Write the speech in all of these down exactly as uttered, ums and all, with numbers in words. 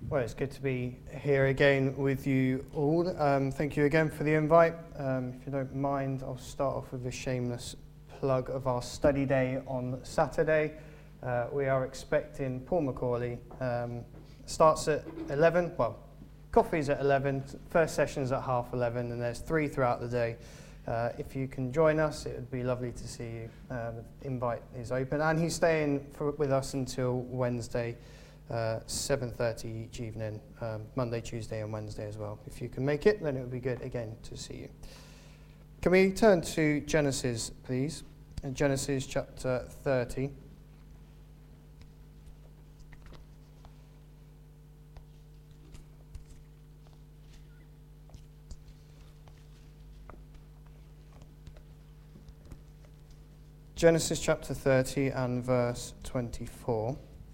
Well, it's good to be here again with you all. Um, thank you again for the invite. Um, if you don't mind, I'll start off with a shameless plug of our study day on Saturday. Uh, we are expecting Paul Macaulay. Um, starts at eleven. Well, coffee's at eleven. First session's at half eleven, and there's three throughout the day. Uh, if you can join us, it would be lovely to see you. Uh, the invite is open, and he's staying for, with us until Wednesday. Uh, seven thirty each evening, um, Monday, Tuesday and Wednesday as well. If you can make it, then it would be good again to see you. Can we turn to Genesis, please? In Genesis chapter thirty. Genesis chapter thirty and verse twenty-four.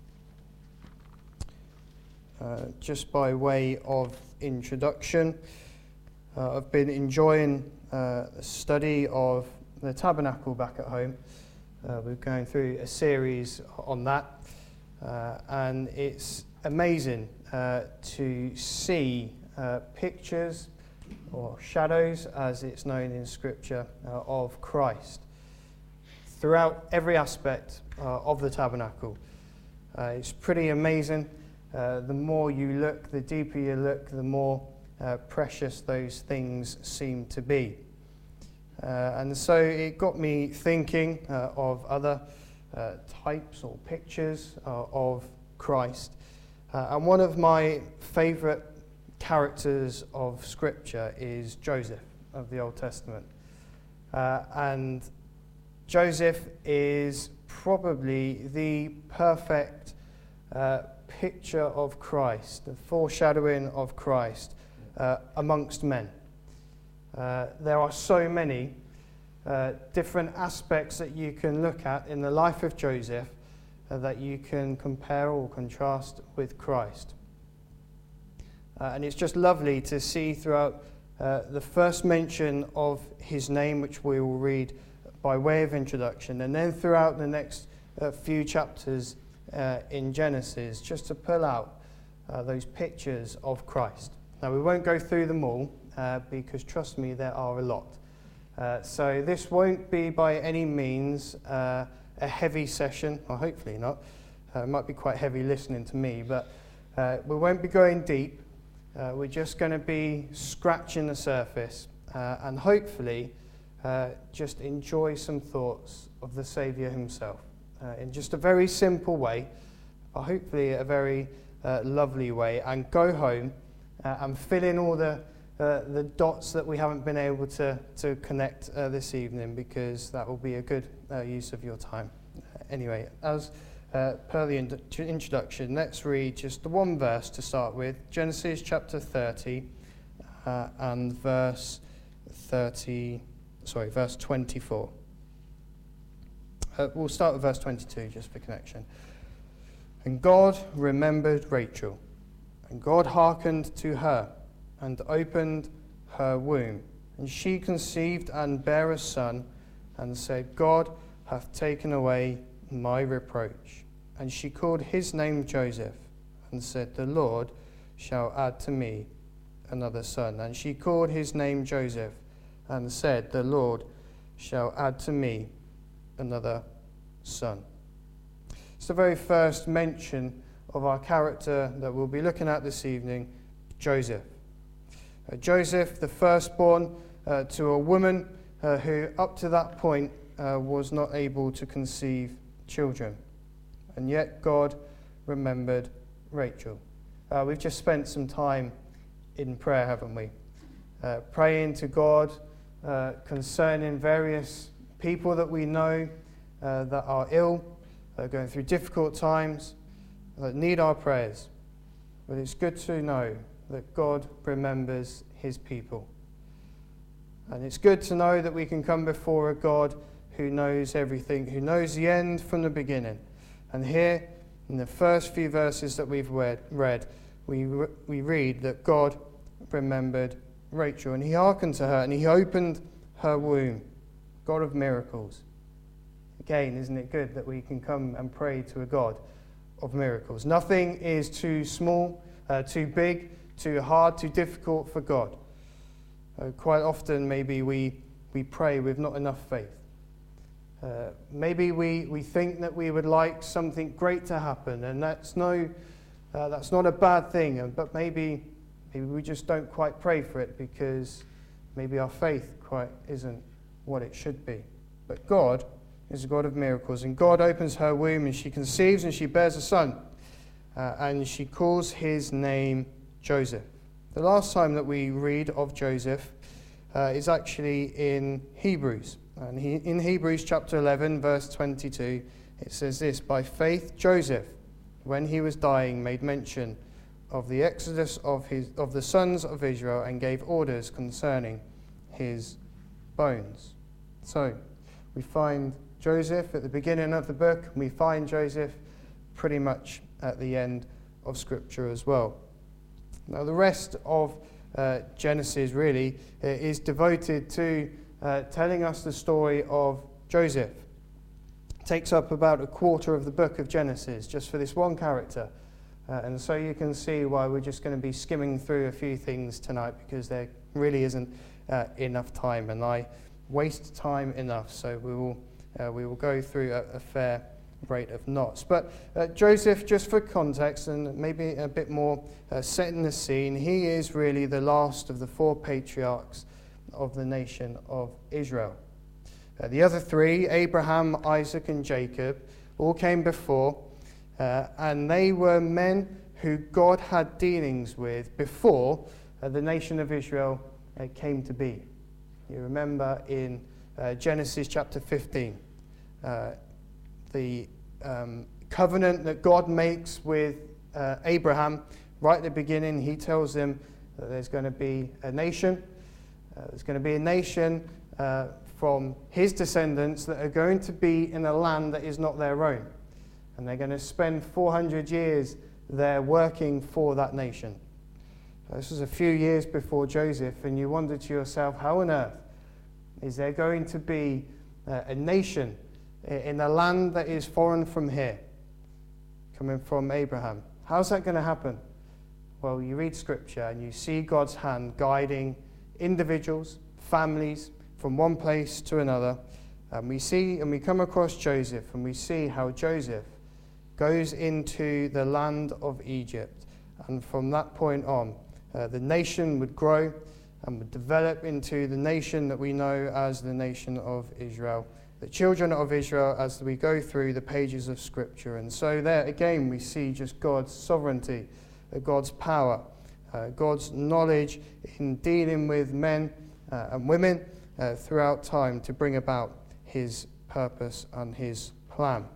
Uh, just by way of introduction, uh, I've been enjoying uh, a study of the tabernacle back at home. Uh, we're going through a series on that, uh, and it's amazing uh, to see uh, pictures or shadows, as it's known in Scripture, uh, of Christ throughout every aspect uh, of the tabernacle. Uh, it's pretty amazing. Uh, the more you look, the deeper you look, the more uh, precious those things seem to be. Uh, and so it got me thinking uh, of other uh, types or pictures uh, of Christ. Uh, and one of my favourite characters of Scripture is Joseph of the Old Testament. Uh, and Joseph is probably the perfect uh, picture of Christ, the foreshadowing of Christ uh, amongst men. Uh, there are so many uh, different aspects that you can look at in the life of Joseph uh, that you can compare or contrast with Christ. Uh, and it's just lovely to see throughout uh, the first mention of his name, which we will read by way of introduction, and then throughout the next uh, few chapters Uh, in Genesis, just to pull out uh, those pictures of Christ. Now, we won't go through them all uh, because, trust me, there are a lot. Uh, so this won't be by any means uh, a heavy session, or hopefully not. Uh, it might be quite heavy listening to me, but uh, we won't be going deep. Uh, we're just going to be scratching the surface uh, and hopefully uh, just enjoy some thoughts of the Saviour himself. Uh, in just a very simple way, but hopefully a very uh, lovely way, and go home uh, and fill in all the uh, the dots that we haven't been able to, to connect uh, this evening, because that will be a good uh, use of your time. Uh, anyway, as uh, per the in- introduction, let's read just the one verse to start with, Genesis chapter thirty uh, and verse thirty, sorry, verse twenty-four. Uh, we'll start with verse twenty-two, just for connection. And God remembered Rachel, and God hearkened to her, and opened her womb. And she conceived and bare a son, and said, God hath taken away my reproach. And she called his name Joseph, and said, the Lord shall add to me another son. And she called his name Joseph, and said, the Lord shall add to me another son. It's the very first mention of our character that we'll be looking at this evening, Joseph. Uh, Joseph, the firstborn uh, to a woman uh, who up to that point uh, was not able to conceive children. And yet God remembered Rachel. Uh, we've just spent some time in prayer, haven't we? Uh, praying to God uh, concerning various people that we know uh, that are ill, that are going through difficult times, that need our prayers. But it's good to know that God remembers his people. And it's good to know that we can come before a God who knows everything, who knows the end from the beginning. And here, in the first few verses that we've read, read we, we read that God remembered Rachel, and he hearkened to her, and he opened her womb. God of miracles. Again, isn't it good that we can come and pray to a God of miracles? Nothing is too small uh, too big, too hard, too difficult for God. Uh, quite often, maybe we, we pray with not enough faith. Uh, maybe we, we think that we would like something great to happen, and that's no, uh, that's not a bad thing. But maybe, maybe we just don't quite pray for it because maybe our faith quite isn't what it should be. But God is a God of miracles, and God opens her womb, and she conceives, and she bears a son, uh, and she calls his name Joseph. The last time that we read of Joseph uh, is actually in Hebrews. And he, in Hebrews chapter eleven, verse twenty-two, it says this: "By faith Joseph, when he was dying, made mention of the exodus of, his, of the sons of Israel and gave orders concerning his bones." So, we find Joseph at the beginning of the book, and we find Joseph pretty much at the end of Scripture as well. Now, the rest of uh, Genesis really uh, is devoted to uh, telling us the story of Joseph. It takes up about a quarter of the book of Genesis just for this one character. Uh, and so you can see why we're just going to be skimming through a few things tonight, because there really isn't uh, enough time, and I waste time enough. So we will uh, we will go through a, a fair rate of knots. But uh, Joseph, just for context and maybe a bit more uh, setting the scene, he is really the last of the four patriarchs of the nation of Israel. Uh, the other three, Abraham, Isaac, and Jacob, all came before, uh, and they were men who God had dealings with before uh, the nation of Israel uh, came to be. You remember in uh, Genesis chapter fifteen, uh, the um, covenant that God makes with uh, Abraham. Right at the beginning, he tells him that there's going to be a nation. Uh, there's going to be a nation uh, from his descendants that are going to be in a land that is not their own. And they're going to spend four hundred years there working for that nation. This was a few years before Joseph, and you wonder to yourself, how on earth is there going to be uh, a nation in a land that is foreign from here, coming from Abraham? How's that going to happen? Well, you read Scripture and you see God's hand guiding individuals, families, from one place to another. And we see and we come across Joseph, and we see how Joseph goes into the land of Egypt. And from that point on, uh, the nation would grow and would develop into the nation that we know as the nation of Israel, the children of Israel, as we go through the pages of Scripture. And so there again we see just God's sovereignty, uh, God's power, uh, God's knowledge in dealing with men uh, and women uh, throughout time to bring about his purpose and his plan.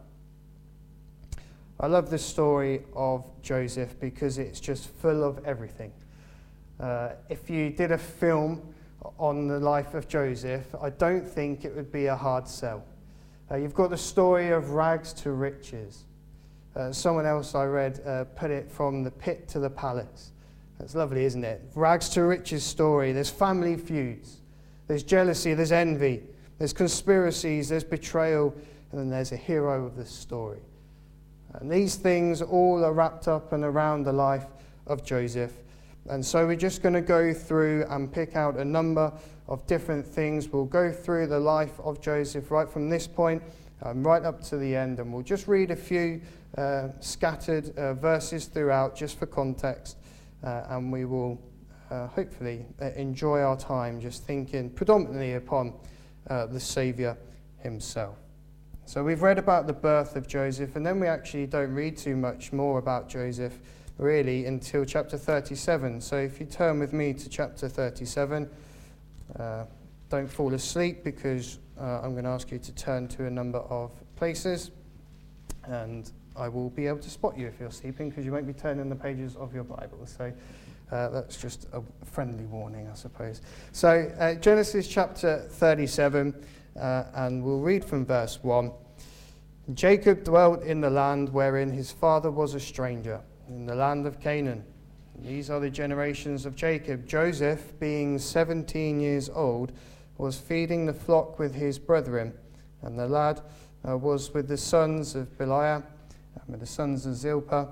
I love the story of Joseph because it's just full of everything. Uh, if you did a film on the life of Joseph, I don't think it would be a hard sell. Uh, you've got the story of rags to riches. Uh, someone else I read uh, put it from the pit to the palace. That's lovely, isn't it? Rags to riches story. There's family feuds. There's jealousy. There's envy. There's conspiracies. There's betrayal. And then there's a hero of the story. And these things all are wrapped up and around the life of Joseph. And so we're just going to go through and pick out a number of different things. We'll go through the life of Joseph right from this point um, right up to the end. And we'll just read a few uh, scattered uh, verses throughout just for context. Uh, and we will uh, hopefully uh, enjoy our time just thinking predominantly upon uh, the Saviour himself. So we've read about the birth of Joseph, and then we actually don't read too much more about Joseph really until chapter thirty-seven. So if you turn with me to chapter thirty-seven, uh, don't fall asleep, because uh, I'm going to ask you to turn to a number of places, and I will be able to spot you if you're sleeping, because you won't be turning the pages of your Bible. So uh, that's just a friendly warning, I suppose. So uh, Genesis chapter thirty-seven, uh, and we'll read from verse one. Jacob dwelt in the land wherein his father was a stranger, in the land of Canaan. These are the generations of Jacob. Joseph, being seventeen years old, was feeding the flock with his brethren, and the lad uh, was with the sons of Belial, and with the sons of Zilpah,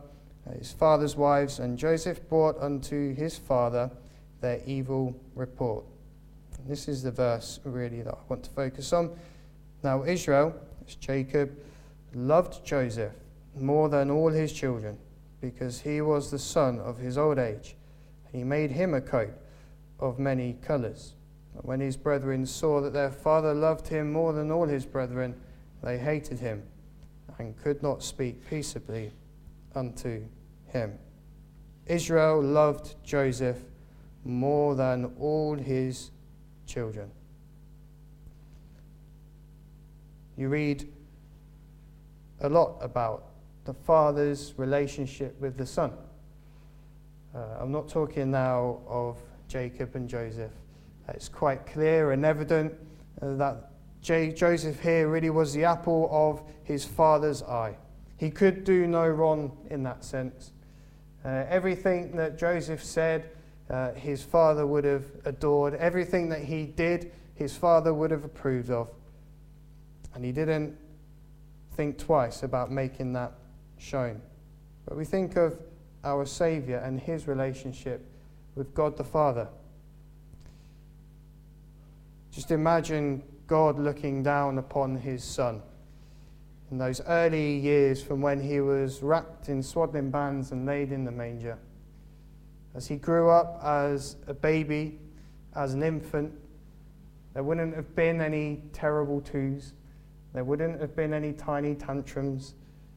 his father's wives, and Joseph brought unto his father their evil report. And this is the verse really that I want to focus on. Now Israel, as Jacob, loved Joseph more than all his children, because he was the son of his old age. He made him a coat of many colours. And when his brethren saw that their father loved him more than all his brethren, they hated him, and could not speak peaceably unto him. Israel loved Joseph more than all his children. You read a lot about the father's relationship with the son. Uh, I'm not talking now of Jacob and Joseph. It's quite clear and evident uh, that J- Joseph here really was the apple of his father's eye. He could do no wrong in that sense. Uh, everything that Joseph said, uh, his father would have adored. Everything that he did, his father would have approved of. And he didn't think twice about making that shown. But we think of our Saviour and his relationship with God the Father. Just imagine God looking down upon his son in those early years from when he was wrapped in swaddling bands and laid in the manger. As he grew up as a baby, as an infant, there wouldn't have been any terrible twos. There wouldn't have been any tiny tantrums.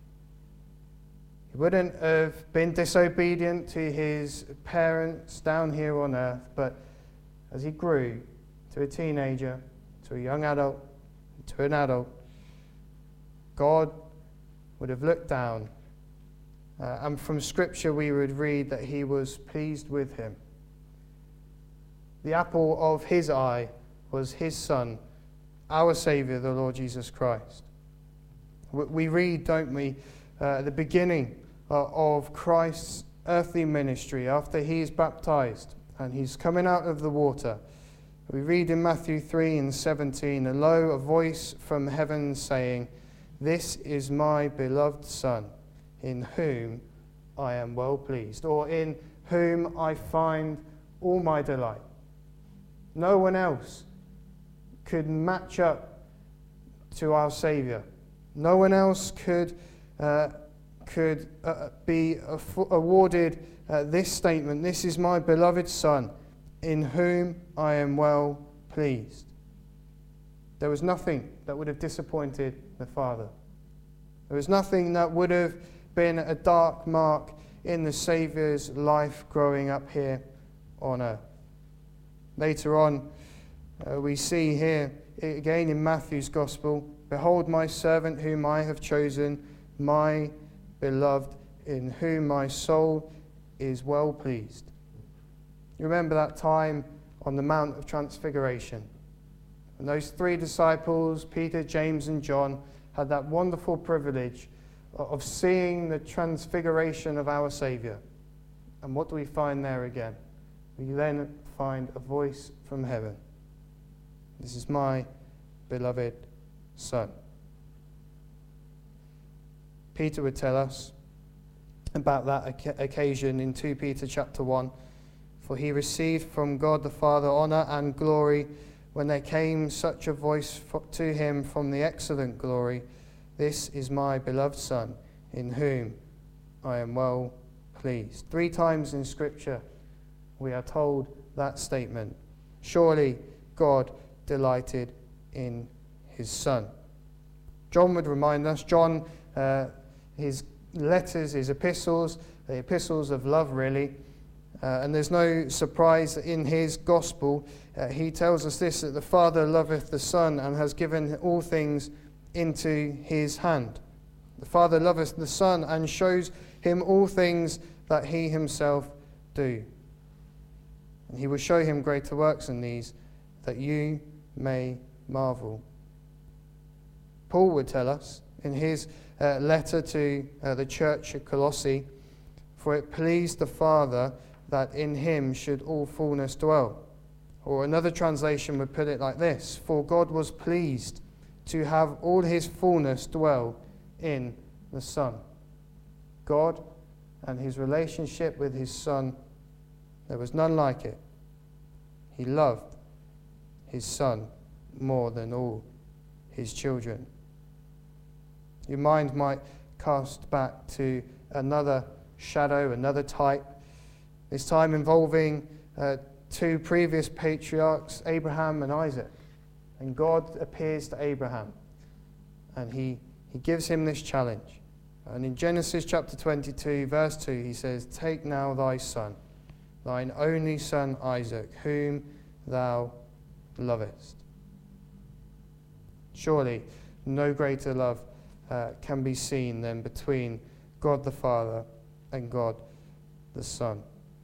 He wouldn't have been disobedient to his parents down here on earth, but as he grew to a teenager, to a young adult, to an adult, God would have looked down. Uh, and from Scripture we would read that he was pleased with him. The apple of his eye was his Son, our Saviour, the Lord Jesus Christ. We read, don't we, uh, at the beginning uh, of Christ's earthly ministry, after he is baptized and he's coming out of the water. We read in Matthew three and seventeen, "And lo, a voice from heaven saying, This is my beloved Son, in whom I am well pleased," or in whom I find all my delight. No one else could match up to our Saviour. No one else could uh, could uh, be aff- awarded uh, this statement, "This is my beloved Son, in whom I am well pleased." There was nothing that would have disappointed the Father. There was nothing that would have been a dark mark in the Saviour's life growing up here on earth. Later on, uh, we see here, again in Matthew's Gospel, "Behold my servant whom I have chosen, my beloved, in whom my soul is well pleased." You remember that time on the Mount of Transfiguration, and those three disciples, Peter, James and John, had that wonderful privilege of seeing the transfiguration of our Saviour. And what do we find there again? We then find a voice from heaven. "This is my beloved Son." Peter would tell us about that occasion in Second Peter chapter one. "For he received from God the Father honour and glory when there came such a voice to him from the excellent glory, This is my beloved Son, in whom I am well pleased." Three times in Scripture we are told that statement. Surely God delighted in his Son. John would remind us, John, uh, his letters, his epistles, the epistles of love really, uh, and there's no surprise that in his gospel uh, he tells us this, that the Father loveth the Son and has given all things into his hand. The Father loveth the Son and shows him all things that he himself do. And he will show him greater works than these, that you may marvel. Paul would tell us in his uh, letter to uh, the church at Colossae, "For it pleased the Father that in him should all fullness dwell." Or another translation would put it like this, "For God was pleased to have all his fullness dwell in the Son." God and his relationship with his son, there was none like it. He loved his son more than all his children. Your mind might cast back to another shadow, another type, this time involving uh, two previous patriarchs, Abraham and Isaac. And God appears to Abraham, and he, he gives him this challenge. And in Genesis chapter twenty-two, verse two, he says, "Take now thy son, thine only son Isaac, whom thou lovest." Surely no greater love uh, can be seen than between God the Father and God the Son.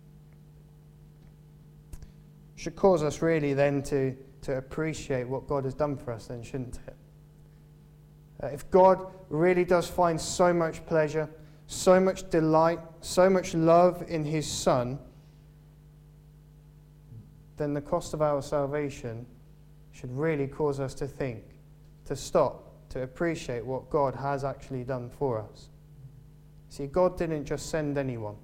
Should cause us really then to, to appreciate what God has done for us then, shouldn't it? Uh, if God really does find so much pleasure, so much delight, so much love in his Son, then the cost of our salvation should really cause us to think, to stop, to appreciate what God has actually done for us. See, God didn't just send anyone.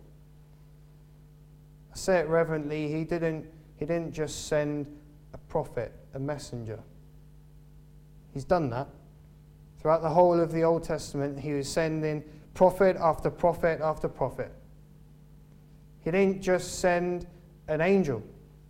I say it reverently, he didn't, he didn't just send a prophet, a messenger. He's done that. Throughout the whole of the Old Testament, he was sending prophet after prophet after prophet. He didn't just send an angel.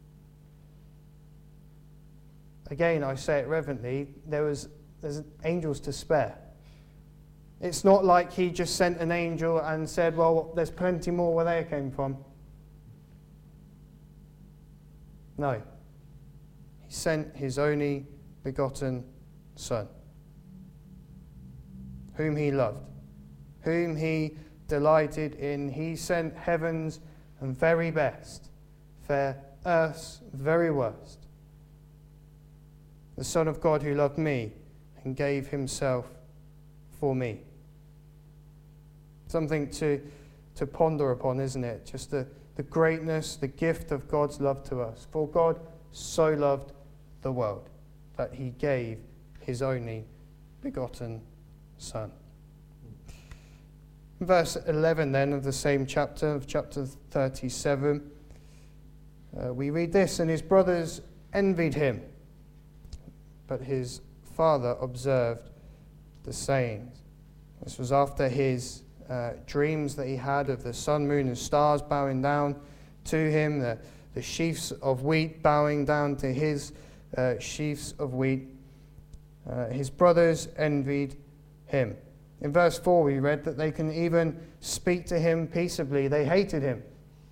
Again, I say it reverently, there was there's angels to spare. It's not like he just sent an angel and said, well, there's plenty more where they came from. No. He sent his only begotten Son, whom he loved, whom he delighted in. He sent heaven's very best for earth's very worst. The Son of God who loved me and gave himself for me. Something to, to ponder upon, isn't it? Just the, the greatness, the gift of God's love to us. For God so loved the world that he gave his only begotten Son. Verse eleven then of the same chapter, of chapter thirty-seven, uh, we read this, "And his brothers envied him, but his father observed the sayings." This was after his uh, dreams that he had of the sun, moon, and stars bowing down to him, the, the sheaves of wheat bowing down to his uh, sheaves of wheat. Uh, his brothers envied him. In verse four we read that they can even speak to him peaceably. They hated him.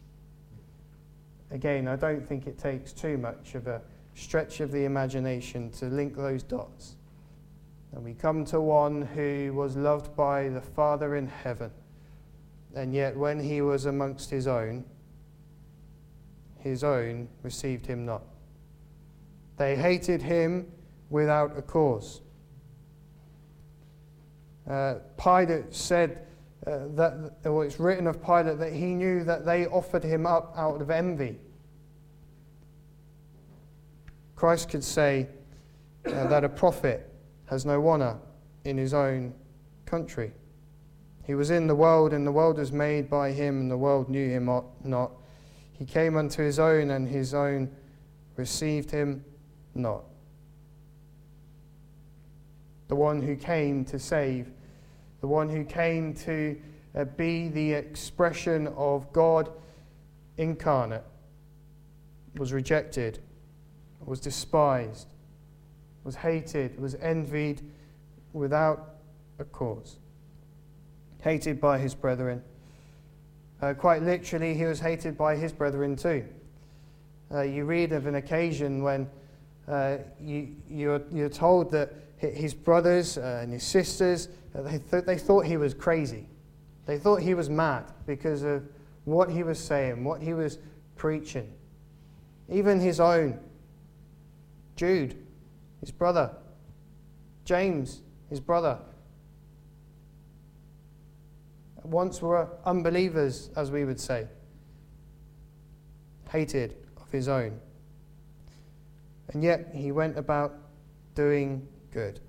Again, I don't think it takes too much of a stretch of the imagination to link those dots. And we come to one who was loved by the Father in heaven, and yet when he was amongst his own, his own received him not. They hated him without a cause. Uh, Pilate said uh, that, or it's written of Pilate that he knew that they offered him up out of envy. Christ could say uh, that a prophet has no honour in his own country. He was in the world, and the world was made by him, and the world knew him not. He came unto his own, and his own received him not. The one who came to save, the one who came to uh, be the expression of God incarnate, was rejected, was despised, was hated, was envied without a cause. Hated by his brethren. Uh, quite literally, he was hated by his brethren too. Uh, you read of an occasion when uh, you, you're, you're told that his brothers uh, and his sisters, uh, they, th- they thought he was crazy. They thought he was mad because of what he was saying, what he was preaching. Even his own Jude, his brother, James, his brother, once were unbelievers, as we would say, hated of his own. And yet he went about doing good.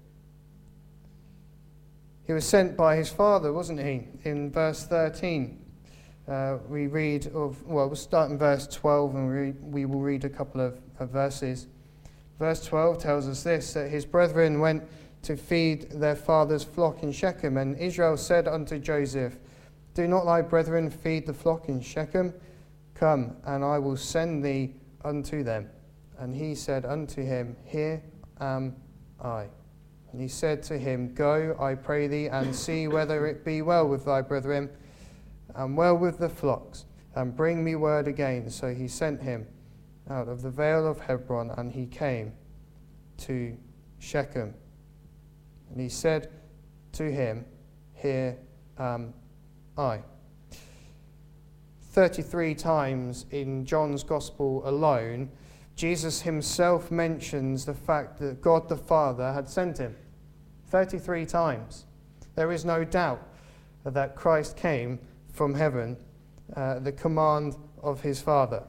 He was sent by his Father, wasn't he? In verse thirteen, uh, we read of, well, we'll start in verse twelve and we, we will read a couple of, of verses. Verse twelve tells us this, that his brethren went to feed their father's flock in Shechem, and Israel said unto Joseph, do not thy brethren feed the flock in Shechem? Come, and I will send thee unto them. And he said unto him, here am I. And he said to him, go, I pray thee, and see whether it be well with thy brethren, and well with the flocks, and bring me word again. So he sent him out of the vale of Hebron, and he came to Shechem. And he said to him, here am I. thirty-three times in John's Gospel alone, Jesus himself mentions the fact that God the Father had sent him. thirty-three times. There is no doubt that Christ came from heaven, uh, the command of his Father.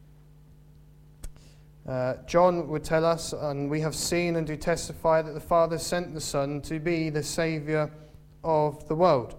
Uh, John would tell us, and we have seen and do testify, that the Father sent the Son to be the Saviour of the world.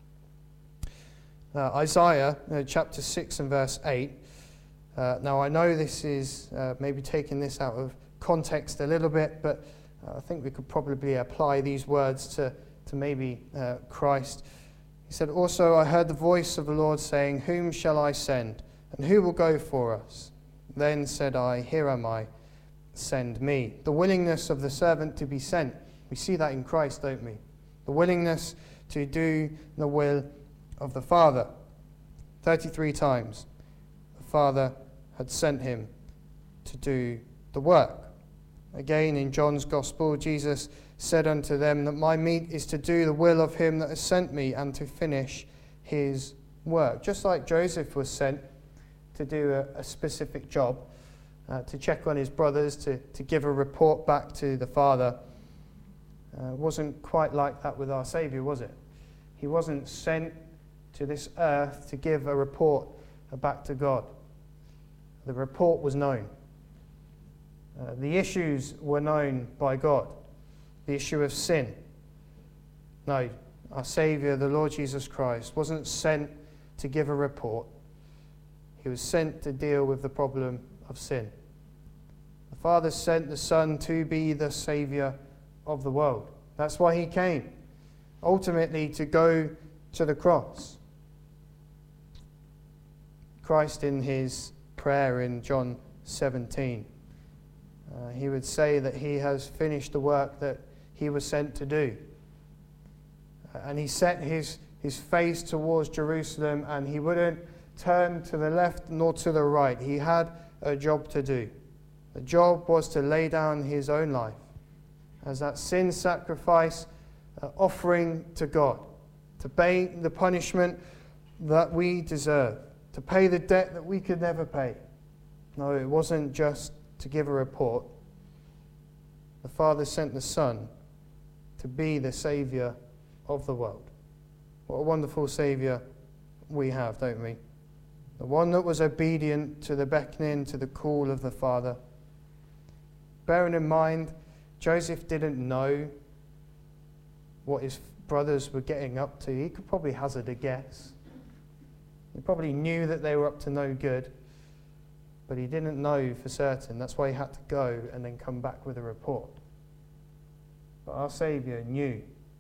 Uh, Isaiah uh, chapter six and verse eight. Uh, now I know this is uh, maybe taking this out of context a little bit, but uh, I think we could probably apply these words to, to maybe uh, Christ. He said, also I heard the voice of the Lord saying, whom shall I send, and who will go for us? Then said I, here am I, send me. The willingness of the servant to be sent. We see that in Christ, don't we? The willingness to do the will of the Father. thirty-three times the Father had sent him to do the work. Again in John's Gospel, Jesus said unto them that my meat is to do the will of him that has sent me and to finish his work. Just like Joseph was sent to do a, a specific job, uh, to check on his brothers, to, to give a report back to the Father. Uh, wasn't quite like that with our Saviour, was it? He wasn't sent to this earth to give a report back to God. The report was known. Uh, the issues were known by God. The issue of sin. No, our Saviour, the Lord Jesus Christ, wasn't sent to give a report. He was sent to deal with the problem of sin. The Father sent the Son to be the Saviour of the world. That's why he came. Ultimately, to go to the cross. Christ, in his prayer in John seventeen, uh, he would say that he has finished the work that he was sent to do. Uh, and he set his, his face towards Jerusalem, and he wouldn't turn to the left nor to the right. He had a job to do. The job was to lay down his own life as that sin sacrifice uh, offering to God, to pay the punishment that we deserve, to pay the debt that we could never pay. No, it wasn't just to give a report. The Father sent the Son to be the Saviour of the world. What a wonderful Saviour we have, don't we? The one that was obedient to the beckoning, to the call of the Father. Bearing in mind, Joseph didn't know what his brothers were getting up to. He could probably hazard a guess. He probably knew that they were up to no good, but he didn't know for certain. That's why he had to go and then come back with a report. But our Saviour knew.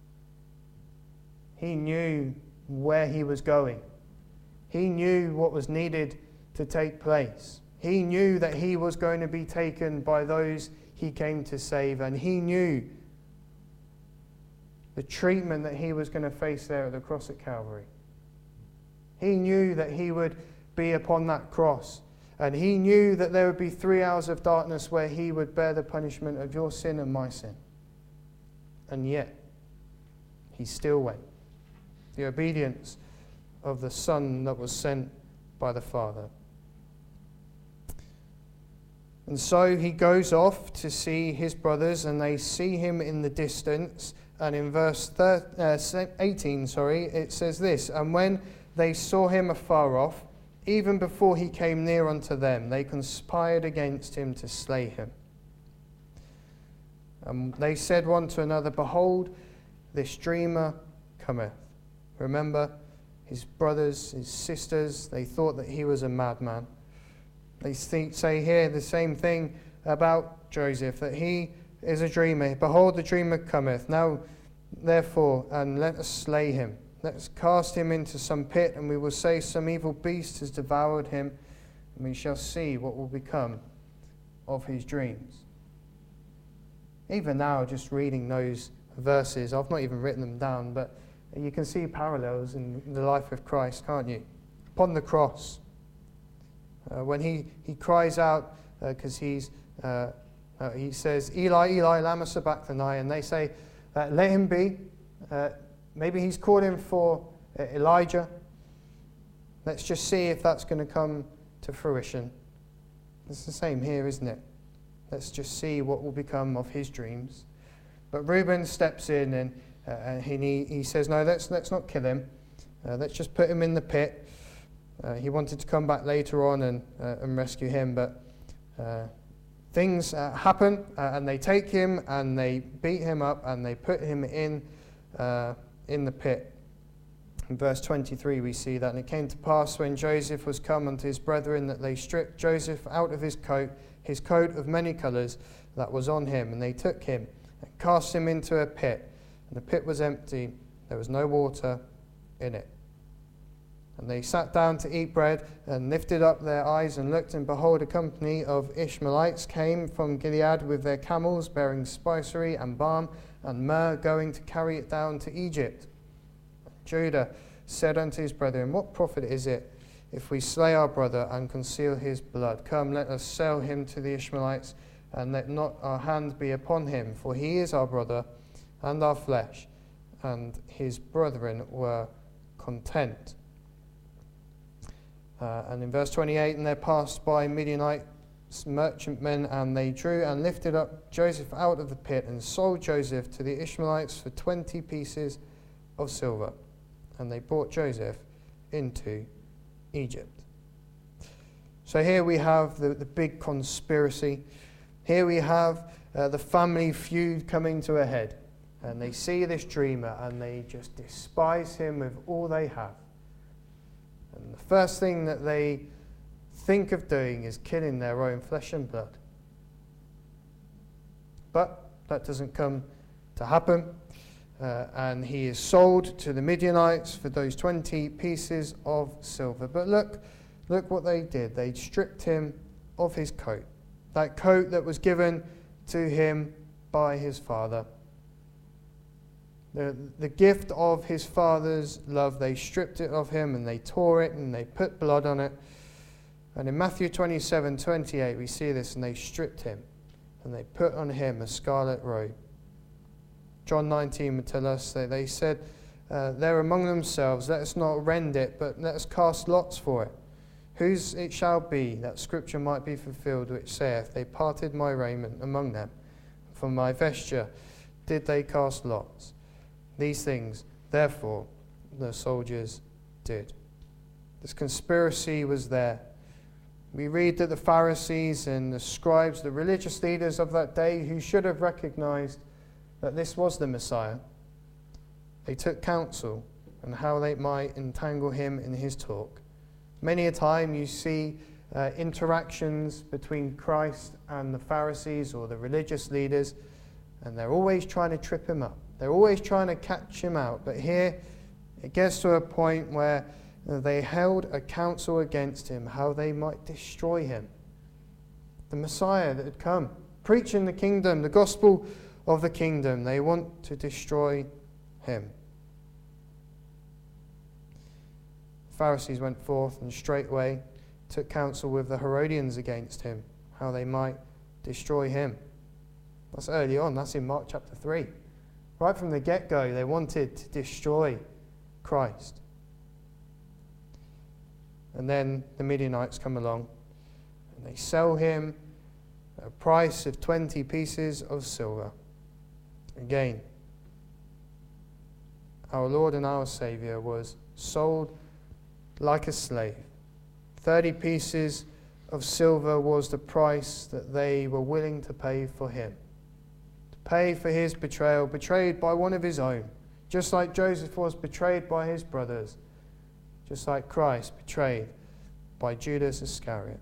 He knew where he was going. He knew what was needed to take place. He knew that he was going to be taken by those he came to save, and he knew the treatment that he was going to face there at the cross at Calvary. He knew that he would be upon that cross, and he knew that there would be three hours of darkness where he would bear the punishment of your sin and my sin. And yet, he still went. The obedience of the Son that was sent by the Father. And so he goes off to see his brothers, and they see him in the distance. And in verse eighteen, sorry, it says this, and when they saw him afar off, even before he came near unto them, they conspired against him to slay him. And they said one to another, behold, this dreamer cometh. Remember, his brothers, his sisters, they thought that he was a madman. They think, say here the same thing about Joseph, that he is a dreamer. Behold, the dreamer cometh. Now, therefore, and let us slay him. Let us cast him into some pit, and we will say some evil beast has devoured him, and we shall see what will become of his dreams. Even now, just reading those verses, I've not even written them down, but you can see parallels in the life of Christ, can't you? Upon the cross, uh, when he, he cries out, because uh, he's uh, uh, he says, Eli, Eli, lama sabachthani, and they say, uh, let him be. Uh, maybe he's called him for uh, Elijah. Let's just see if that's going to come to fruition. It's the same here, isn't it? Let's just see what will become of his dreams. But Reuben steps in and, uh, and he, he says, no, let's, let's not kill him. Uh, let's just put him in the pit. Uh, he wanted to come back later on and, uh, and rescue him, but uh, things uh, happen, uh, and they take him and they beat him up and they put him in, uh, in the pit. In verse twenty-three we see that, and it came to pass when Joseph was come unto his brethren that they stripped Joseph out of his coat, his coat of many colours that was on him, and they took him and cast him into a pit, and the pit was empty, there was no water in it. And they sat down to eat bread, and lifted up their eyes and looked, and behold, a company of Ishmaelites came from Gilead with their camels, bearing spicery and balm and myrrh, going to carry it down to Egypt. Judah said unto his brethren, what profit is it if we slay our brother and conceal his blood? Come, let us sell him to the Ishmaelites, and let not our hand be upon him, for he is our brother and our flesh. And his brethren were content. Uh, and in verse twenty-eight, and there passed by Midianites merchantmen, and they drew and lifted up Joseph out of the pit, and sold Joseph to the Ishmaelites for twenty pieces of silver. And they brought Joseph into Egypt. So here we have the, the big conspiracy. Here we have uh, the family feud coming to a head. And they see this dreamer and they just despise him with all they have. And the first thing that they think of doing is killing their own flesh and blood. But that doesn't come to happen. Uh, and he is sold to the Midianites for those twenty pieces of silver. But look, look what they did. They stripped him of his coat, that coat that was given to him by his father. The, the gift of his father's love, they stripped it of him and they tore it and they put blood on it. And in Matthew twenty-seven, twenty-eight, we see this, and they stripped him and they put on him a scarlet robe. John nineteen would tell us that they said, uh, they're among themselves, let us not rend it, but let us cast lots for it. Whose it shall be, that scripture might be fulfilled, which saith, they parted my raiment among them. For my vesture did they cast lots. These things, therefore, the soldiers did. This conspiracy was there. We read that the Pharisees and the scribes, the religious leaders of that day, who should have recognized that this was the Messiah, they took counsel on how they might entangle him in his talk. Many a time you see uh, interactions between Christ and the Pharisees or the religious leaders, and they're always trying to trip him up. They're always trying to catch him out. But here it gets to a point where they held a council against him, how they might destroy him. The Messiah that had come, preaching the kingdom, the gospel of the kingdom. They want to destroy him. The Pharisees went forth and straightway took counsel with the Herodians against him, how they might destroy him. That's early on. That's in Mark chapter three. Right from the get-go, they wanted to destroy Christ. And then the Midianites come along and they sell him at a price of twenty pieces of silver. Again, our Lord and our Saviour was sold like a slave. Thirty pieces of silver was the price that they were willing to pay for him. To pay for his betrayal, betrayed by one of his own. Just like Joseph was betrayed by his brothers, just like Christ betrayed by Judas Iscariot.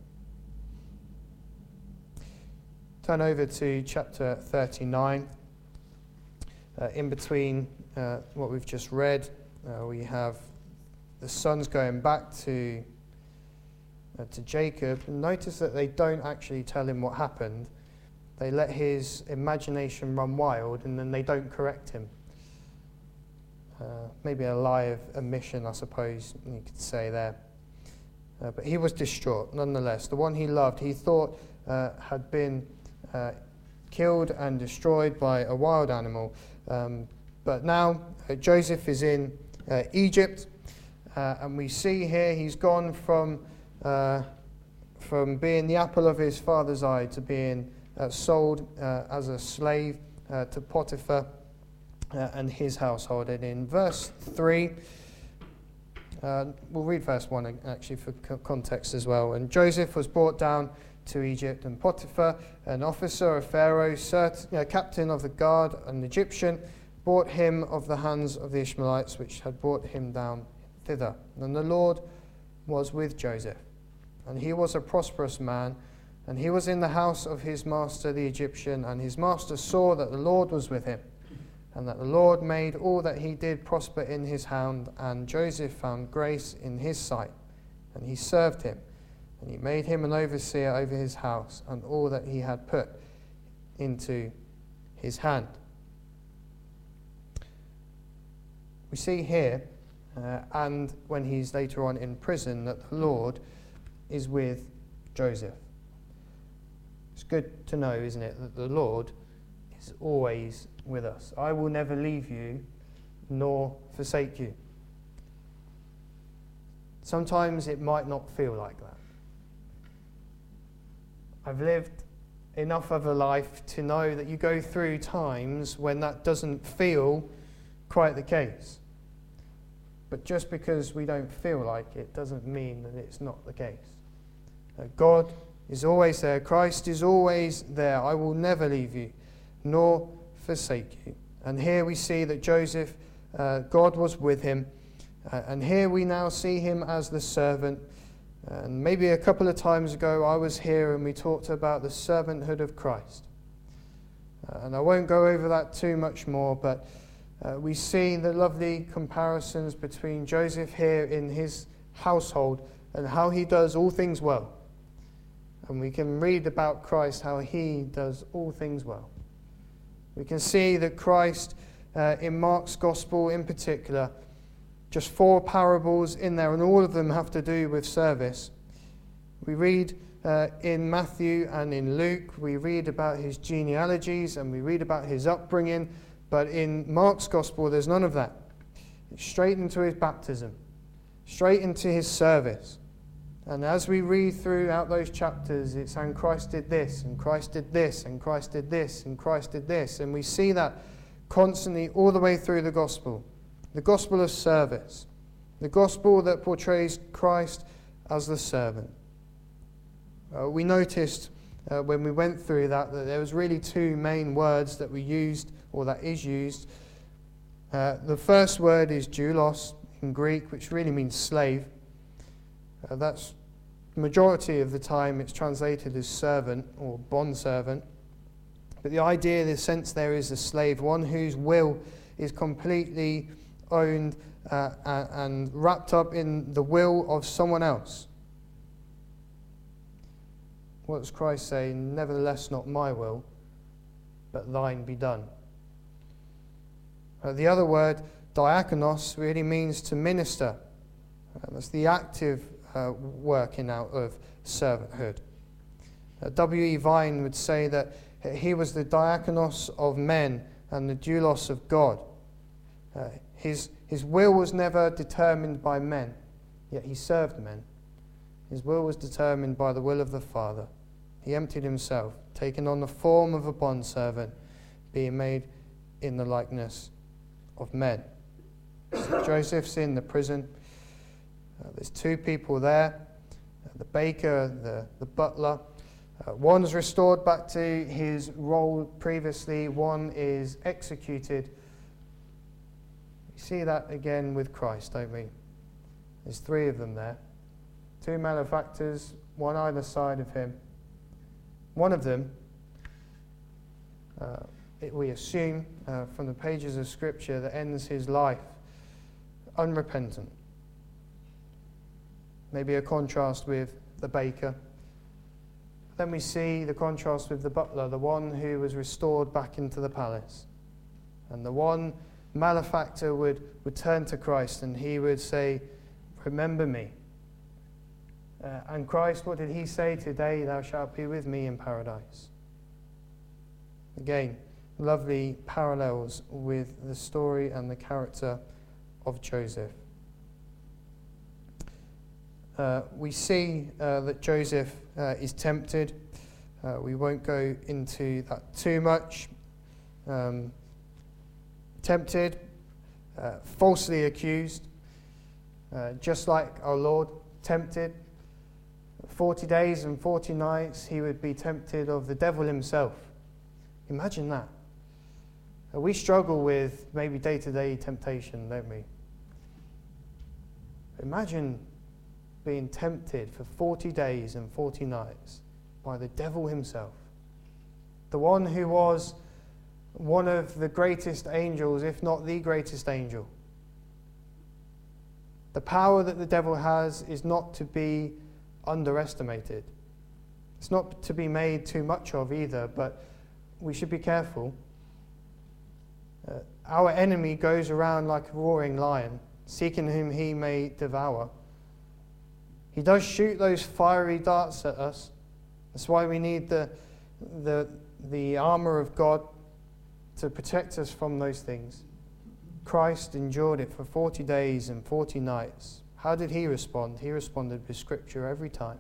Turn over to chapter thirty-nine. Uh, in between uh, what we've just read, uh, we have the sons going back to uh, to Jacob. And notice that they don't actually tell him what happened. They let his imagination run wild, and then they don't correct him. Uh, maybe a lie of omission, I suppose you could say there. Uh, but he was distraught, nonetheless. The one he loved, he thought uh, had been uh, killed and destroyed by a wild animal. Um, but now uh, Joseph is in uh, Egypt, uh, and we see here he's gone from uh, from being the apple of his father's eye to being uh, sold uh, as a slave uh, to Potiphar uh, and his household. And in verse three, uh, we'll read verse one actually for co- context as well. And Joseph was brought down to Egypt, and Potiphar, an officer of Pharaoh, cert, uh, captain of the guard, an Egyptian, bought him of the hands of the Ishmaelites, which had brought him down thither. And the Lord was with Joseph, and he was a prosperous man, and he was in the house of his master the Egyptian, and his master saw that the Lord was with him, and that the Lord made all that he did prosper in his hand, and Joseph found grace in his sight, and he served him. And he made him an overseer over his house and all that he had put into his hand. We see here, uh, and when he's later on in prison, that the Lord is with Joseph. It's good to know, isn't it, that the Lord is always with us. I will never leave you nor forsake you. Sometimes it might not feel like that. I've lived enough of a life to know that you go through times when that doesn't feel quite the case. But just because we don't feel like it doesn't mean that it's not the case. Uh, God is always there. Christ is always there. I will never leave you nor forsake you. And here we see that Joseph, uh, God was with him. Uh, and here we now see him as the servant. And maybe a couple of times ago I was here and we talked about the servanthood of Christ. Uh, and I won't go over that too much more, but uh, we see the lovely comparisons between Joseph here in his household and how he does all things well. And we can read about Christ, how he does all things well. We can see that Christ, uh, in Mark's Gospel in particular, just four parables in there, and all of them have to do with service. We read uh, in Matthew and in Luke, we read about his genealogies and we read about his upbringing, but in Mark's Gospel there's none of that. It's straight into his baptism, straight into his service. And as we read throughout those chapters, it's and Christ did this, and Christ did this, and Christ did this, and Christ did this. And we see that constantly all the way through the Gospel. The gospel of service. The gospel that portrays Christ as the servant. Uh, we noticed uh, when we went through that that there was really two main words that we used, or that is used. Uh, the first word is doulos in Greek, which really means slave. Uh, that's the majority of the time it's translated as servant or bondservant. But the idea, the sense there is a slave, one whose will is completely owned uh, and wrapped up in the will of someone else. What does Christ say? Nevertheless, not my will, but thine be done. Uh, the other word, diakonos, really means to minister. Uh, that's the active uh, working out of servanthood. Uh, W E Vine would say that he was the diakonos of men and the doulos of God. Uh, his, his will was never determined by men, yet he served men. His will was determined by the will of the Father. He emptied himself, taking on the form of a bondservant, being made in the likeness of men. So Joseph's in the prison. Uh, there's two people there, uh, the baker, the, the butler. Uh, one's restored back to his role previously, one is executed. We see that again with Christ, don't we? There's three of them there. Two malefactors, one either side of him. One of them, uh, it, we assume uh, from the pages of Scripture, that ends his life unrepentant. Maybe a contrast with the baker. Then we see the contrast with the butler, the one who was restored back into the palace. And the one malefactor would, would turn to Christ and he would say, remember me. Uh, and Christ, what did he say? Today thou shalt be with me in paradise. Again, lovely parallels with the story and the character of Joseph. Uh, we see uh, that Joseph uh, is tempted. Uh, we won't go into that too much. Um, tempted, uh, falsely accused, uh, just like our Lord tempted. Forty days and forty nights he would be tempted of the devil himself. Imagine that. Uh, we struggle with maybe day-to-day temptation, don't we? Imagine being tempted for forty days and forty nights by the devil himself. The one who was one of the greatest angels, if not the greatest angel. The power that the devil has is not to be underestimated. It's not to be made too much of either, but we should be careful. Uh, our enemy goes around like a roaring lion, seeking whom he may devour. He does shoot those fiery darts at us. That's why we need the, the, the armor of God to protect us from those things. Christ endured it for forty days and forty nights. How did he respond? He responded with Scripture every time.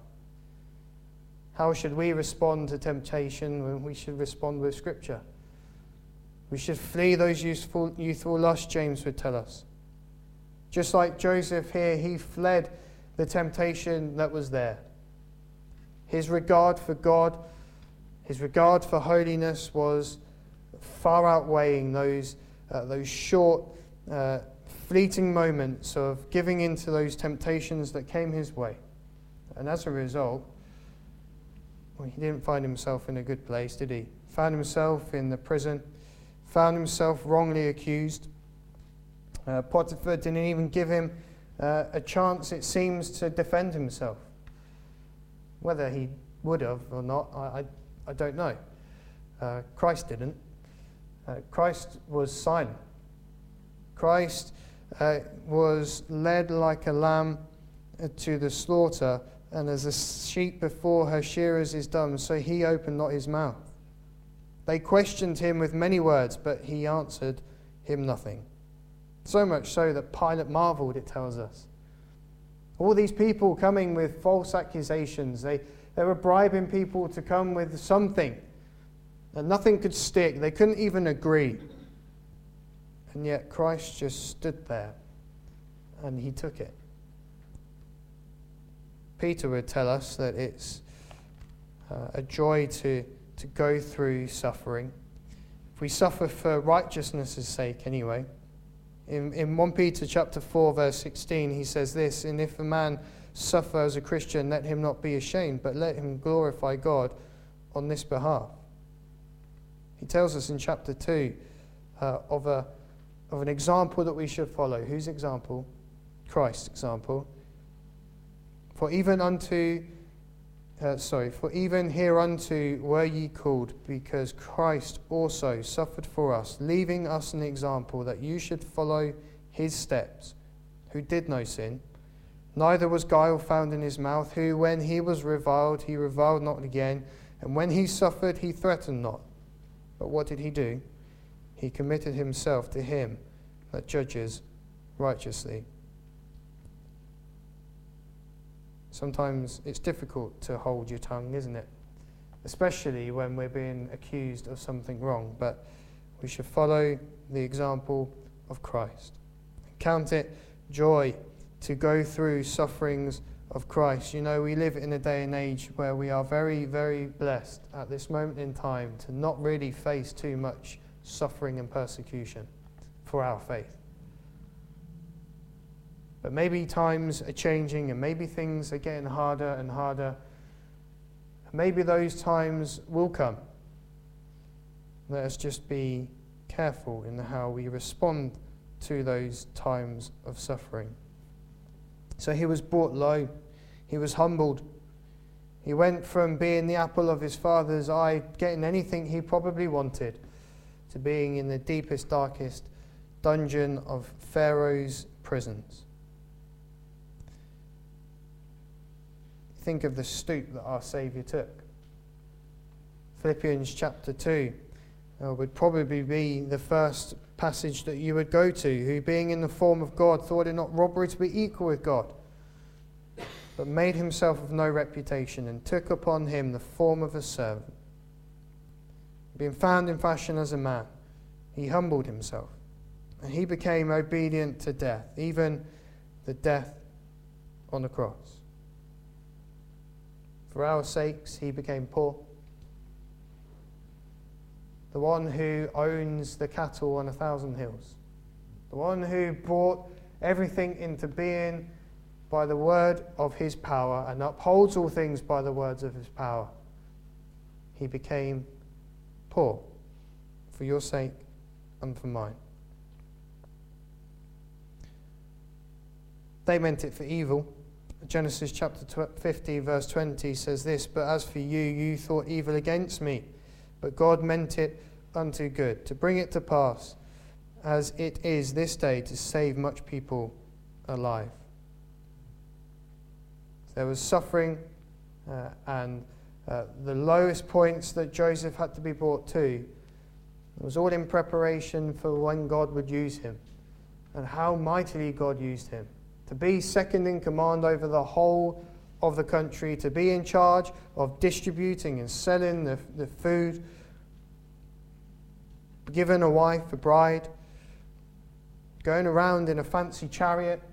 How should we respond to temptation when we should respond with Scripture? We should flee those youthful, youthful lusts, James would tell us. Just like Joseph here, he fled the temptation that was there. His regard for God, his regard for holiness was far outweighing those, uh, those short, uh, fleeting moments of giving into those temptations that came his way. And as a result, well, he didn't find himself in a good place, did he? Found himself in the prison, found himself wrongly accused. Uh, Potiphar didn't even give him uh, a chance, it seems, to defend himself. Whether he would have or not, I, I, I don't know. Uh, Christ didn't. Uh, Christ was silent. Christ uh, was led like a lamb to the slaughter, and as a sheep before her shearers is dumb, so he opened not his mouth. They questioned him with many words, but he answered him nothing. So much so that Pilate marveled, it tells us. All these people coming with false accusations, they, they were bribing people to come with something, and nothing could stick. They couldn't even agree. And yet Christ just stood there, and he took it. Peter would tell us that it's uh, a joy to, to go through suffering. If we suffer for righteousness' sake anyway. In, in First Peter chapter four, verse sixteen, he says this, "And if a man suffer as a Christian, let him not be ashamed, but let him glorify God on this behalf." He tells us in chapter two uh, of, a, of an example that we should follow. Whose example? Christ's example. For even unto, uh, sorry, for even hereunto were ye called, because Christ also suffered for us, leaving us an example that you should follow his steps, who did no sin, neither was guile found in his mouth, who when he was reviled, he reviled not again, and when he suffered, he threatened not. But what did he do? He committed himself to him that judges righteously. Sometimes it's difficult to hold your tongue, isn't it? Especially when we're being accused of something wrong. But we should follow the example of Christ. Count it joy to go through sufferings of Christ. You know, we live in a day and age where we are very, very blessed at this moment in time to not really face too much suffering and persecution for our faith. But maybe times are changing and maybe things are getting harder and harder. Maybe those times will come. Let us just be careful in how we respond to those times of suffering. So he was brought low. He was humbled. He went from being the apple of his father's eye, getting anything he probably wanted, to being in the deepest, darkest dungeon of Pharaoh's prisons. Think of the stoop that our Saviour took. Philippians chapter two uh, would probably be the first passage that you would go to, who being in the form of God thought it not robbery to be equal with God, but made himself of no reputation, and took upon him the form of a servant. Being found in fashion as a man, he humbled himself, and he became obedient to death, even the death on the cross. For our sakes, he became poor. The one who owns the cattle on a thousand hills. The one who brought everything into being by the word of his power and upholds all things by the words of his power. He became poor for your sake and for mine. They meant it for evil. Genesis chapter fifty verse twenty says this, "But as for you, you thought evil against me, but God meant it unto good, to bring it to pass, as it is this day, to save much people alive." There was suffering, uh, and uh, the lowest points that Joseph had to be brought to, it was all in preparation for when God would use him, and how mightily God used him. To be second in command over the whole of the country, to be in charge of distributing and selling the, the food, given a wife, a bride, going around in a fancy chariot.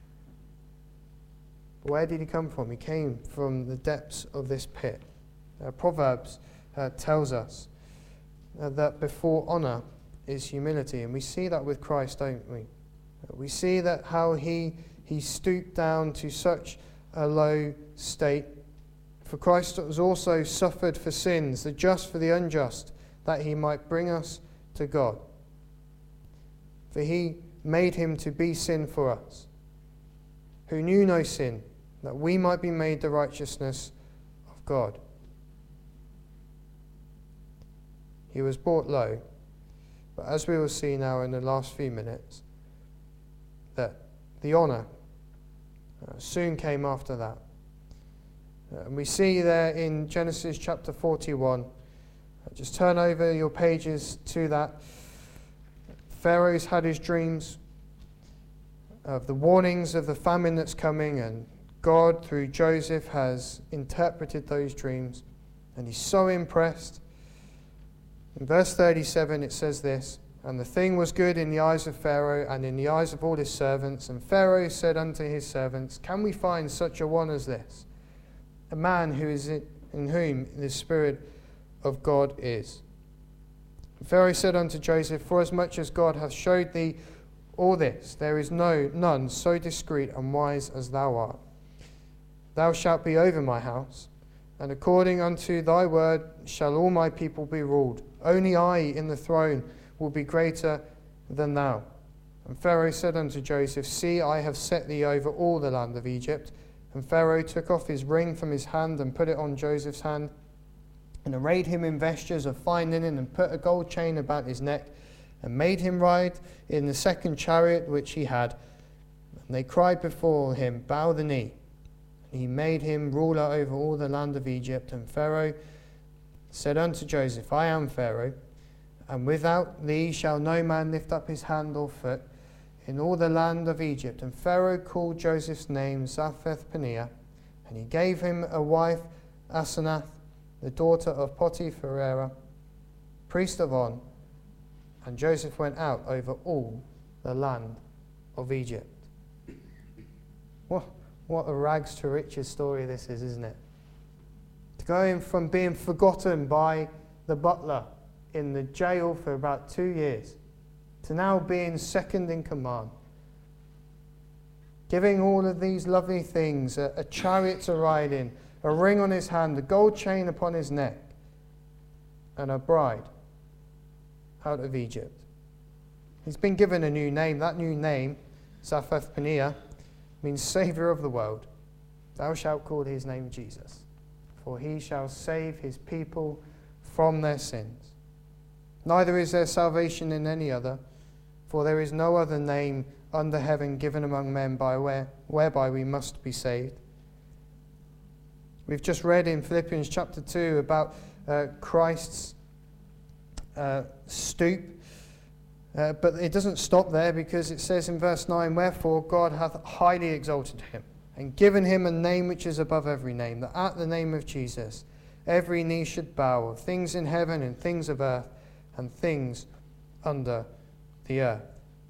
But where did he come from? He came from the depths of this pit. Uh, Proverbs uh, tells us uh, that before honour is humility, and we see that with Christ, don't we? Uh, we see that how he He stooped down to such a low state. For Christ has also suffered for sins, the just for the unjust, that he might bring us to God. For he made him to be sin for us, who knew no sin, that we might be made the righteousness of God. He was brought low, but as we will see now in the last few minutes, that the honour Uh, soon came after that. Uh, and we see there in Genesis chapter forty-one, uh, just turn over your pages to that. Pharaoh's had his dreams of the warnings of the famine that's coming, and God, through Joseph, has interpreted those dreams, and he's so impressed. In verse thirty-seven it says this, "And the thing was good in the eyes of Pharaoh and in the eyes of all his servants. And Pharaoh said unto his servants, Can we find such a one as this, a man who is in, in whom the Spirit of God is? And Pharaoh said unto Joseph, Forasmuch as God hath showed thee all this, there is no none so discreet and wise as thou art. Thou shalt be over my house, and according unto thy word shall all my people be ruled. Only I in the throne will be greater than thou. And Pharaoh said unto Joseph, See, I have set thee over all the land of Egypt. And Pharaoh took off his ring from his hand and put it on Joseph's hand, and arrayed him in vestures of fine linen, and put a gold chain about his neck, and made him ride in the second chariot which he had. And they cried before him, Bow the knee. And he made him ruler over all the land of Egypt. And Pharaoh said unto Joseph, I am Pharaoh, and without thee shall no man lift up his hand or foot in all the land of Egypt. And Pharaoh called Joseph's name Zaphnath-Paneah, and he gave him a wife, Asenath, the daughter of Potipharah, priest of On. And Joseph went out over all the land of Egypt. What, what a rags to riches story this is, isn't it? To going from being forgotten by the butler in the jail for about two years, to now being second in command. giving all of these lovely things, a, a chariot to ride in, a ring on his hand, a gold chain upon his neck, and a bride out of Egypt. He's been given a new name. That new name, Zaphath Paneah, means Saviour of the world. Thou shalt call his name Jesus, for he shall save his people from their sins. Neither is there salvation in any other, for there is no other name under heaven given among men by where, whereby we must be saved. We've just read in Philippians chapter two about uh, Christ's uh, stoop, uh, but it doesn't stop there, because it says in verse nine, wherefore God hath highly exalted him, and given him a name which is above every name, that at the name of Jesus every knee should bow, of things in heaven and things of earth and things under the earth.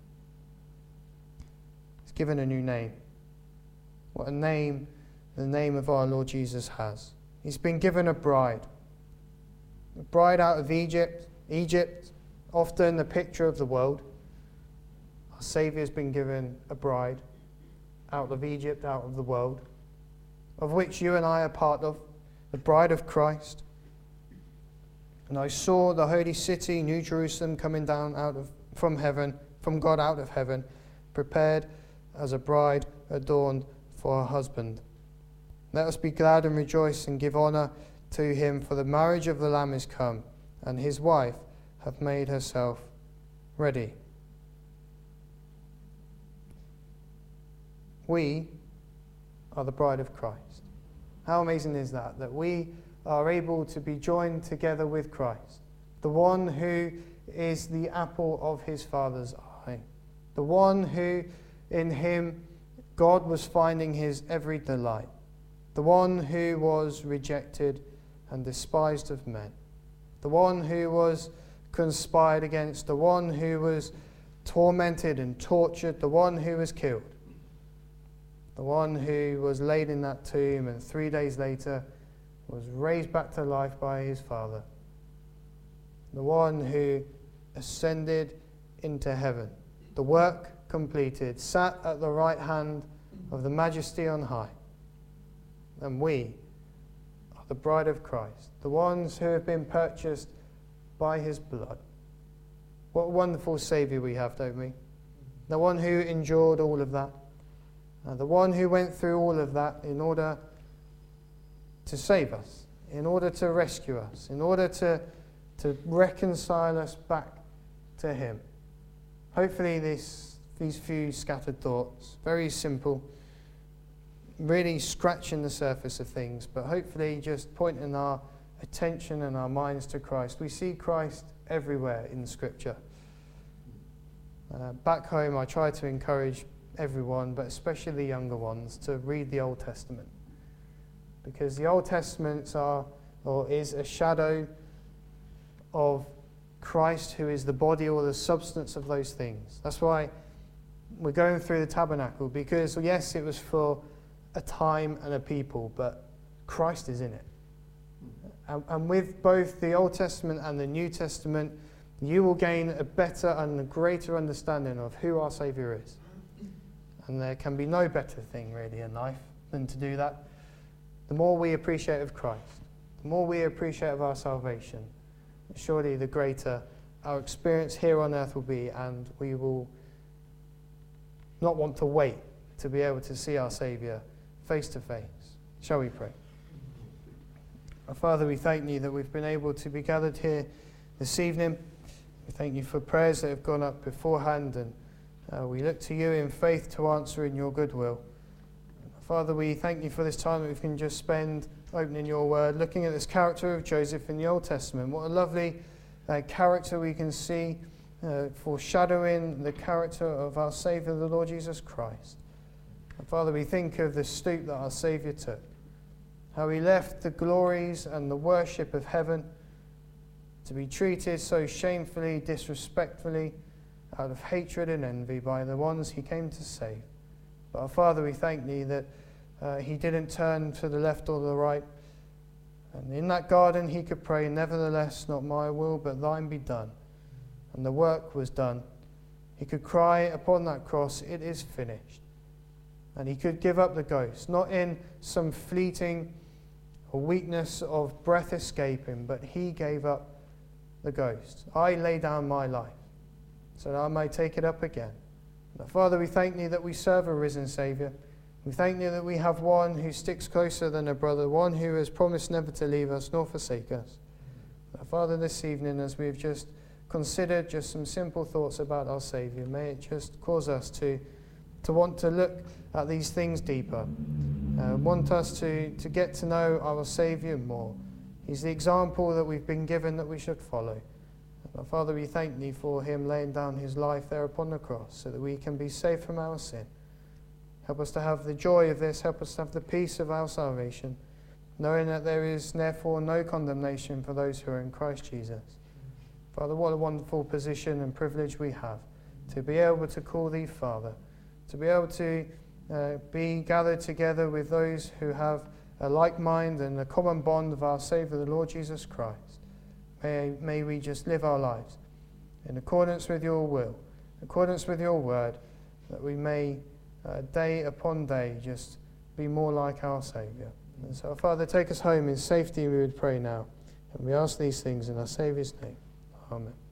He's given a new name. What a name the name of our Lord Jesus has. He's been given a bride. A bride out of Egypt. Egypt, often the picture of the world. Our Saviour has been given a bride out of Egypt, out of the world, of which you and I are part of, the bride of Christ. And I saw the holy city, New Jerusalem, coming down out of from heaven, from God out of heaven, prepared as a bride adorned for her husband. Let us be glad and rejoice and give honour to him, for the marriage of the Lamb is come, and his wife hath made herself ready. We are the bride of Christ. How amazing is that, that we are able to be joined together with Christ, the one who is the apple of his Father's eye, the one who in him God was finding his every delight, the one who was rejected and despised of men, the one who was conspired against, the one who was tormented and tortured, the one who was killed, the one who was laid in that tomb and three days later was raised back to life by his Father, the one who ascended into heaven, the work completed, sat at the right hand of the Majesty on high. And we are the bride of Christ, the ones who have been purchased by his blood. What a wonderful Saviour we have, don't we? The one who endured all of that, and the one who went through all of that in order to save us, in order to rescue us, in order to, to reconcile us back to him. Hopefully this, these few scattered thoughts, very simple, really scratching the surface of things, but hopefully just pointing our attention and our minds to Christ. We see Christ everywhere in Scripture. Uh, back home I try to encourage everyone, but especially the younger ones, to read the Old Testament, because the Old Testament are, or is a shadow of Christ, who is the body or the substance of those things. That's why we're going through the tabernacle, because yes, it was for a time and a people, but Christ is in it. And, and with both the Old Testament and the New Testament, you will gain a better and a greater understanding of who our Saviour is. And there can be no better thing really in life than to do that. The more we appreciate of Christ, the more we appreciate of our salvation, surely the greater our experience here on earth will be, and we will not want to wait to be able to see our Saviour face to face. Shall we pray? Our Father, we thank you that we've been able to be gathered here this evening. We thank you for prayers that have gone up beforehand, and uh, we look to you in faith to answer in your good will. Father, we thank you for this time that we can just spend opening your word, looking at this character of Joseph in the Old Testament. What a lovely uh, character we can see, uh, foreshadowing the character of our Saviour, the Lord Jesus Christ. And Father, we think of the stoop that our Saviour took, how he left the glories and the worship of heaven to be treated so shamefully, disrespectfully, out of hatred and envy by the ones he came to save. But our Father, we thank thee that uh, he didn't turn to the left or the right. And in that garden he could pray, nevertheless, not my will, but thine be done. And the work was done. He could cry upon that cross, it is finished. And he could give up the ghost, not in some fleeting or weakness of breath escaping, but he gave up the ghost. I lay down my life so that I may take it up again. Now, Father, we thank thee that we serve a risen Saviour. We thank thee that we have one who sticks closer than a brother, one who has promised never to leave us nor forsake us. Now, Father, this evening, as we've just considered just some simple thoughts about our Saviour, may it just cause us to, to want to look at these things deeper, uh, want us to, to get to know our Saviour more. He's the example that we've been given that we should follow. Now, Father, we thank thee for him laying down his life there upon the cross so that we can be saved from our sin. Help us to have the joy of this. Help us to have the peace of our salvation, knowing that there is therefore no condemnation for those who are in Christ Jesus. Father, what a wonderful position and privilege we have to be able to call thee Father, to be able to uh, be gathered together with those who have a like mind and a common bond of our Saviour, the Lord Jesus Christ. May, may we just live our lives in accordance with your will, in accordance with your word, that we may uh, day upon day just be more like our Saviour. And so, Father, take us home in safety, we would pray now. And we ask these things in our Saviour's name. Amen.